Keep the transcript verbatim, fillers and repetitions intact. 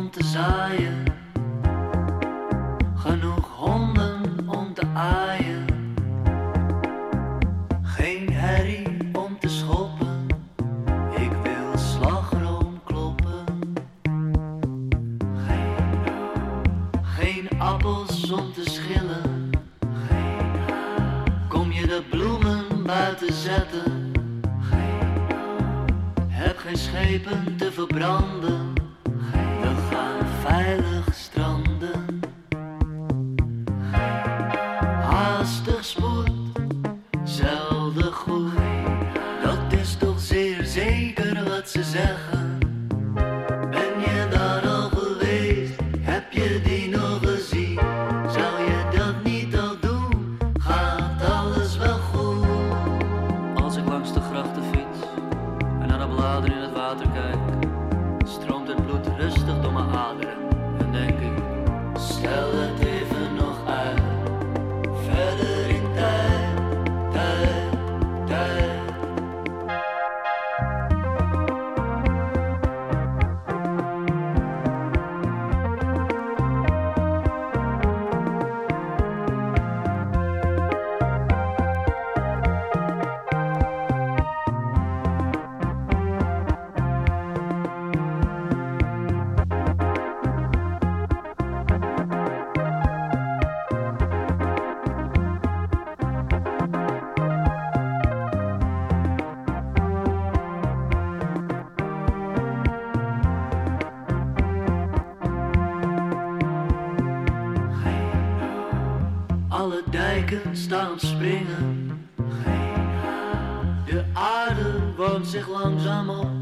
om te zaaien, genoeg honden om te aaien. Geen herrie om te schoppen, ik wil slagroom kloppen. Geen, geen appels om te schillen, geen, kom je de bloemen buiten zetten. Geen, heb geen schepen te verbranden, we gaan veilig stranden. Haastig spoed, zelden goed, dat is toch zeer zeker wat ze zeggen. Ben je daar al geweest, heb je die nog gezien? Zou je dat niet al doen, gaat alles wel goed. Als ik langs de grachten fiets en naar de bladeren in het water kijk, stroomt het bloed rustig door mijn aderen. En denk ik, stel het even nog uit, verder in tijd, tijd, tijd. Alle dijken staan op springen, de aarde warmt zich langzaam op.